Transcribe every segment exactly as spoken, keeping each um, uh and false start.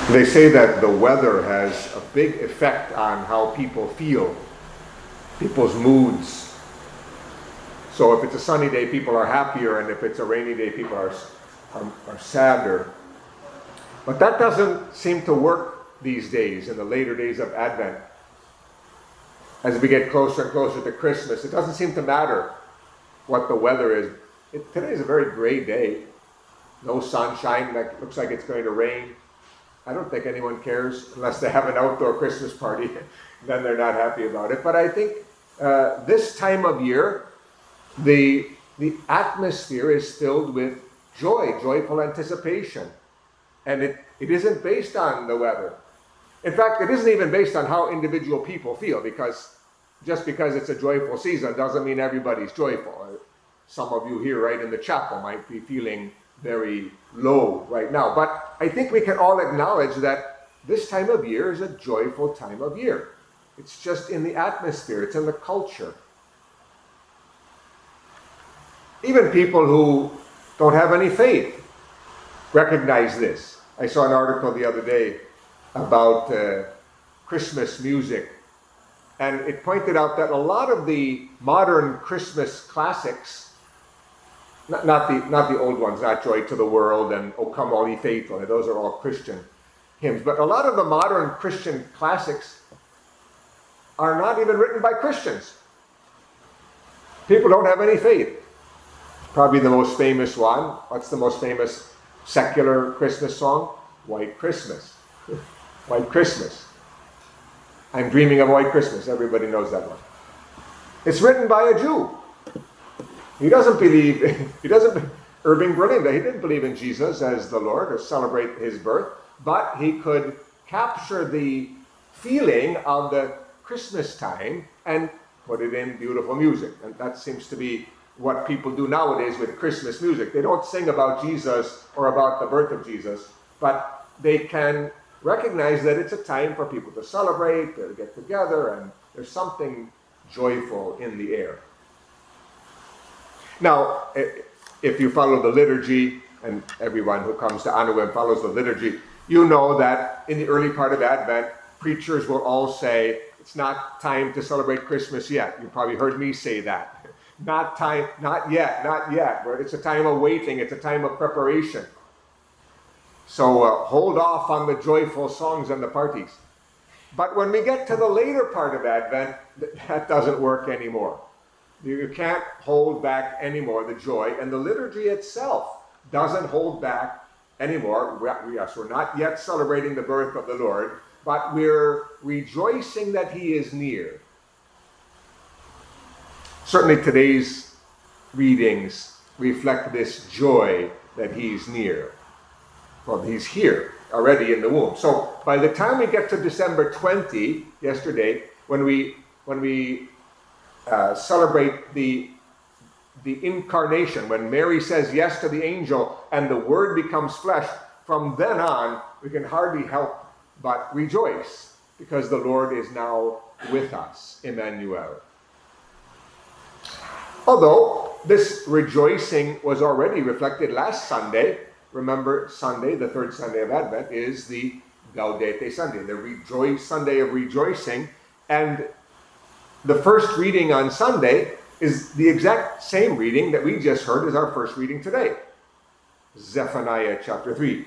They say that the weather has a big effect on how people feel, people's moods. So if it's a sunny day, people are happier, and if it's a rainy day, people are, are, are sadder. But that doesn't seem to work these days, in the later days of Advent. As we get closer and closer to Christmas, it doesn't seem to matter what the weather is. It, today is a very gray day. No sunshine, like, looks like it's going to rain. I don't think anyone cares unless they have an outdoor Christmas party. Then they're not happy about it. But I think uh, this time of year, the, the atmosphere is filled with joy, joyful anticipation. And it, it isn't based on the weather. In fact, it isn't even based on how individual people feel, because just because it's a joyful season doesn't mean everybody's joyful. Some of you here right in the chapel might be feeling very low right now. But I think we can all acknowledge that this time of year is a joyful time of year. It's just in the atmosphere, it's in the culture. Even people who don't have any faith recognize this. I saw an article the other day about uh, Christmas music, and it pointed out that a lot of the modern Christmas classics, Not, not the not the old ones, not Joy to the World and O Come All Ye Faithful, those are all Christian hymns. But a lot of the modern Christian classics are not even written by Christians. People don't have any faith. Probably the most famous one, what's the most famous secular Christmas song? White Christmas. White Christmas. I'm dreaming of White Christmas. Everybody knows that one. It's written by a Jew. He doesn't believe, he doesn't, Irving Berlin, he didn't believe in Jesus as the Lord or celebrate his birth, but he could capture the feeling of the Christmas time and put it in beautiful music. And that seems to be what people do nowadays with Christmas music. They don't sing about Jesus or about the birth of Jesus, but they can recognize that it's a time for people to celebrate, to get together, and there's something joyful in the air. Now, if you follow the liturgy, and everyone who comes to Annuim follows the liturgy, you know that in the early part of Advent, preachers will all say, it's not time to celebrate Christmas yet. You probably heard me say that. Not time, not yet, not yet. It's a time of waiting, it's a time of preparation. So uh, hold off on the joyful songs and the parties. But when we get to the later part of Advent, that doesn't work anymore. You can't hold back anymore the joy, and the liturgy itself doesn't hold back anymore. Yes, we're not yet celebrating the birth of the Lord, but we're rejoicing that he is near. Certainly today's readings reflect this joy that he's near. Well, he's here already in the womb. So by the time we get to December twentieth, yesterday, when we when we Uh, celebrate the, the incarnation, when Mary says yes to the angel and the Word becomes flesh, from then on, we can hardly help but rejoice, because the Lord is now with us, Emmanuel. Although this rejoicing was already reflected last Sunday, remember Sunday, the third Sunday of Advent, is the Gaudete Sunday, the rejoice Sunday of rejoicing, and the first reading on Sunday is the exact same reading that we just heard as our first reading today. Zephaniah chapter three.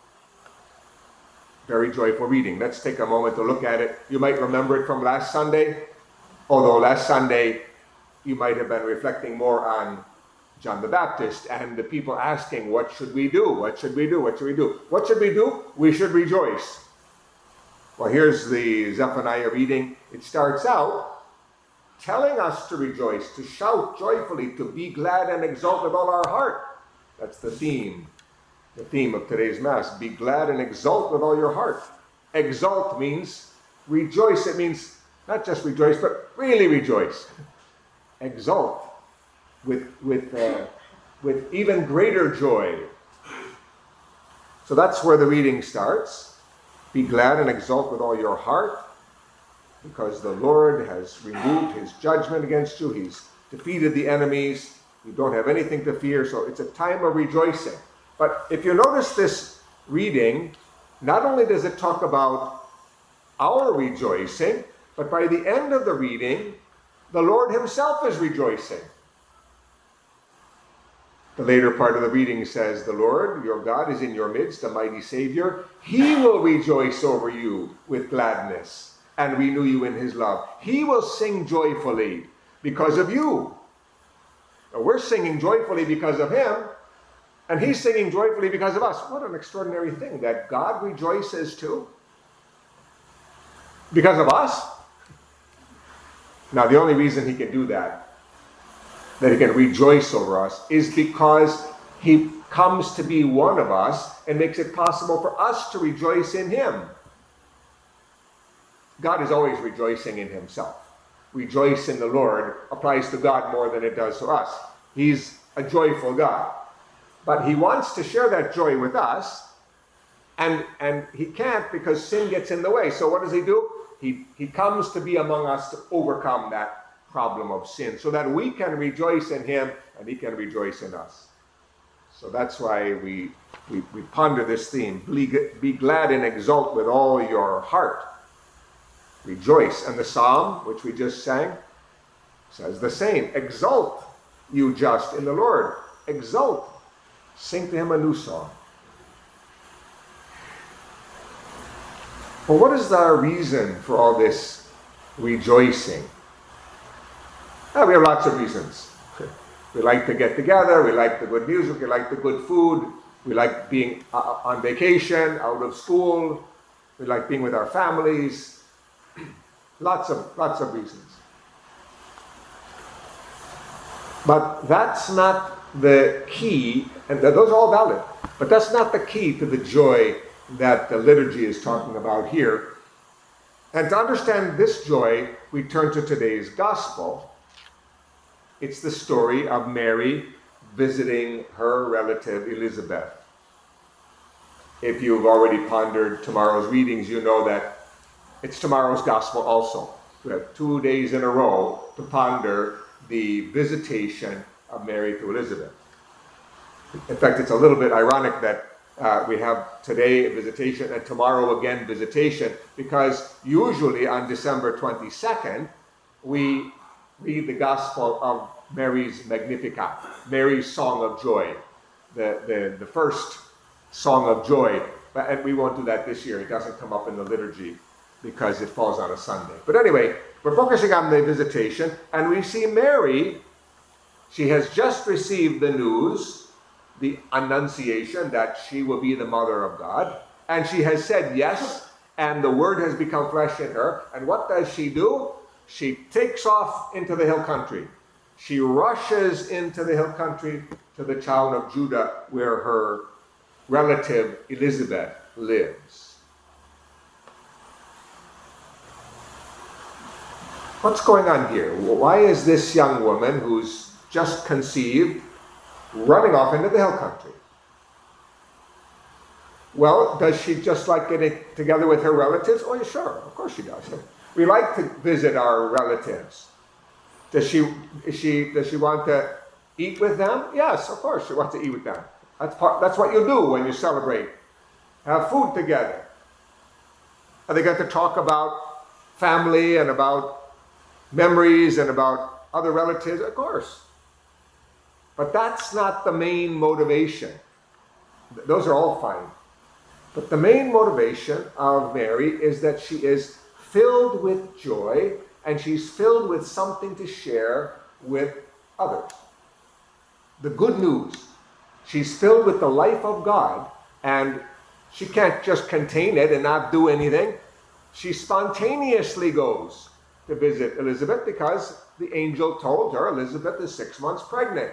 Very joyful reading. Let's take a moment to look at it. You might remember it from last Sunday, although last Sunday you might have been reflecting more on John the Baptist and the people asking, what should we do? What should we do? What should we do? What should we do? We should rejoice. Well, here's the Zephaniah reading. It starts out telling us to rejoice, to shout joyfully, to be glad and exult with all our heart. That's the theme, the theme of today's Mass. Be glad and exult with all your heart. Exult means rejoice. It means not just rejoice, but really rejoice. Exult with, with, uh, with even greater joy. So that's where the reading starts. Be glad and exult with all your heart, because the Lord has removed his judgment against you. He's defeated the enemies. You don't have anything to fear, so it's a time of rejoicing. But if you notice this reading, not only does it talk about our rejoicing, but by the end of the reading, the Lord himself is rejoicing. The later part of the reading says, the Lord, your God, is in your midst, a mighty Savior. He will rejoice over you with gladness and renew you in his love. He will sing joyfully because of you. Now, we're singing joyfully because of him, and he's singing joyfully because of us. What an extraordinary thing, that God rejoices too. Because of us. Now, the only reason he can do that, that he can rejoice over us, is because he comes to be one of us and makes it possible for us to rejoice in him. God is always rejoicing in himself. Rejoice in the Lord applies to God more than it does to us. He's a joyful God. But he wants to share that joy with us, and, and he can't because sin gets in the way. So what does he do? He, he comes to be among us to overcome that problem of sin so that we can rejoice in him and he can rejoice in us. So that's why we, we, we ponder this theme. Be, be glad and exult with all your heart. Rejoice. And the psalm, which we just sang, says the same. Exult, you just, in the Lord. Exult. Sing to him a new song. Well, what is our reason for all this rejoicing? Well, we have lots of reasons. We like to get together, we like the good music, we like the good food, we like being uh, on vacation, out of school, we like being with our families. Lots of, lots of reasons. But that's not the key, and those are all valid, but that's not the key to the joy that the liturgy is talking about here. And to understand this joy, we turn to today's gospel. It's the story of Mary visiting her relative Elizabeth. If you've already pondered tomorrow's readings, you know that it's tomorrow's gospel also. We have two days in a row to ponder the visitation of Mary to Elizabeth. In fact, it's a little bit ironic that uh, we have today a visitation and tomorrow again visitation, because usually on December twenty-second, we read the gospel of Mary's Magnificat, Mary's Song of Joy, the, the, the first Song of Joy. But, and we won't do that this year. It doesn't come up in the liturgy because it falls on a Sunday. But anyway, we're focusing on the visitation, and we see Mary. She has just received the news, the annunciation, that she will be the mother of God, and she has said yes, and the word has become flesh in her. And what does she do? She takes off into the hill country. She rushes into the hill country to the town of Judah, where her relative Elizabeth lives. What's going on here? Why is this young woman who's just conceived running off into the hill country? Well, does she just like getting together with her relatives? Oh, yeah, sure, of course she does. We like to visit our relatives. Does she, is she, does she want to eat with them? Yes, of course she wants to eat with them. That's, part, that's what you do when you celebrate. Have food together. Are they going to talk about family and about memories and about other relatives? Of course. But that's not the main motivation. Those are all fine. But the main motivation of Mary is that she is filled with joy, and she's filled with something to share with others. The good news. She's filled with the life of God, and she can't just contain it and not do anything. She spontaneously goes to visit Elizabeth because the angel told her Elizabeth is six months pregnant.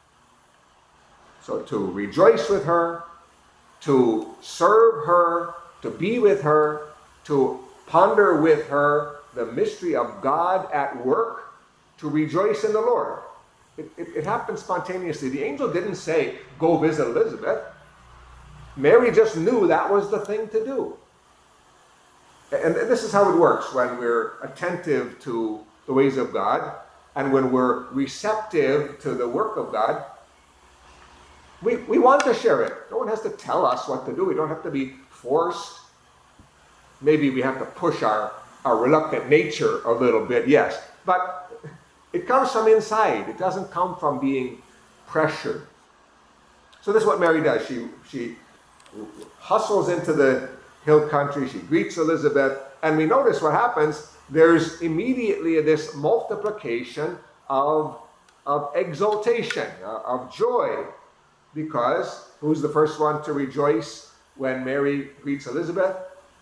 So to rejoice with her, to serve her, to be with her, to ponder with her the mystery of God at work, to rejoice in the Lord. It, it, it happened spontaneously. The angel didn't say, go visit Elizabeth. Mary just knew that was the thing to do. And this is how it works when we're attentive to the ways of God and when we're receptive to the work of God. We, we want to share it. No one has to tell us what to do. We don't have to be forced. Maybe we have to push our, our reluctant nature a little bit, yes. But it comes from inside. It doesn't come from being pressured. So this is what Mary does. She, she hustles into the hill country. She greets Elizabeth. And we notice what happens. There's immediately this multiplication of, of exultation, uh, of joy. Because who's the first one to rejoice when Mary greets Elizabeth?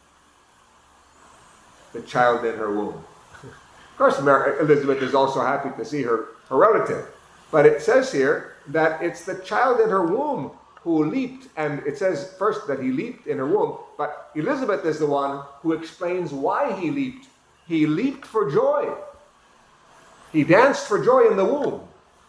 The child in her womb. Of course, Mary, Elizabeth is also happy to see her, her relative. But it says here that it's the child in her womb who leaped. And it says first that he leaped in her womb. But Elizabeth is the one who explains why he leaped. He leaped for joy. He danced for joy in the womb.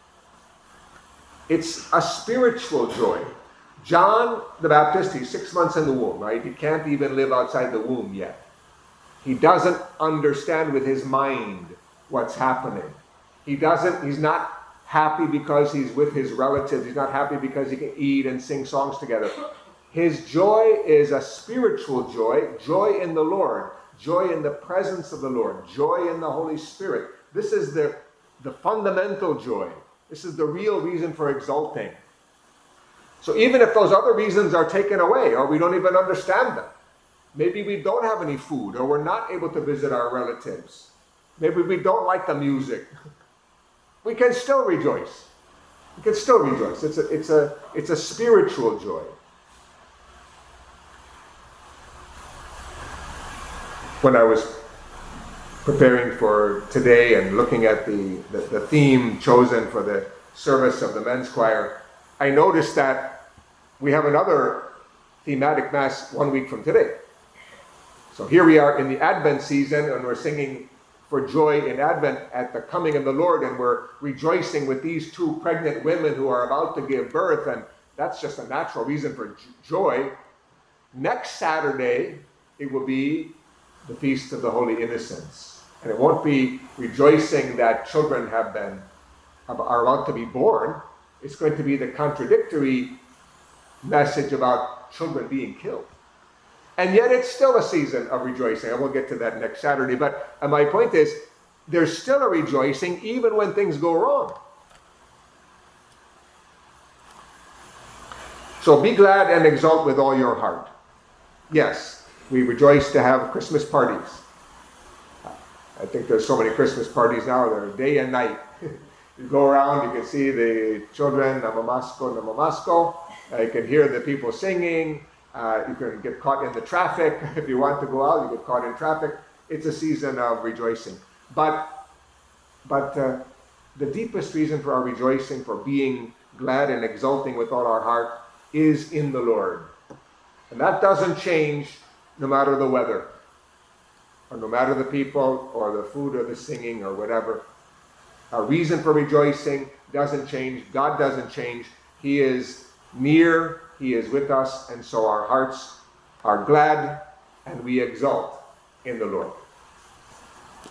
It's a spiritual joy. John the Baptist, he's six months in the womb, right? He can't even live outside the womb yet. He doesn't understand with his mind what's happening. He doesn't, he's not happy because he's with his relatives. He's not happy because he can eat and sing songs together. His joy is a spiritual joy, joy in the Lord, joy in the presence of the Lord, joy in the Holy Spirit. This is the, the fundamental joy. This is the real reason for exulting. So even if those other reasons are taken away, or we don't even understand them, maybe we don't have any food, or we're not able to visit our relatives, maybe we don't like the music, we can still rejoice. We can still rejoice. It's a, it's a, it's a spiritual joy. When I was preparing for today and looking at the, the, the theme chosen for the service of the men's choir, I noticed that we have another thematic mass one week from today. So here we are in the Advent season, and we're singing for joy in Advent at the coming of the Lord, and we're rejoicing with these two pregnant women who are about to give birth, and that's just a natural reason for joy. Next Saturday, it will be the Feast of the Holy Innocents. And it won't be rejoicing that children have been, are about to be born. It's going to be the contradictory message about children being killed. And yet it's still a season of rejoicing. I won't get to that next Saturday. But my point is, there's still a rejoicing even when things go wrong. So be glad and exult with all your heart. Yes, we rejoice to have Christmas parties. I think there's so many Christmas parties now, they're day and night. You go around, you can see the children, namamasko, namamasko. Uh, you can hear the people singing. Uh, you can get caught in the traffic. If you want to go out, you get caught in traffic. It's a season of rejoicing. But, but uh, the deepest reason for our rejoicing, for being glad and exulting with all our heart, is in the Lord. And that doesn't change no matter the weather, or no matter the people, or the food, or the singing, or whatever. Our reason for rejoicing doesn't change. God doesn't change. He is near. He is with us. And so our hearts are glad, and we exult in the Lord.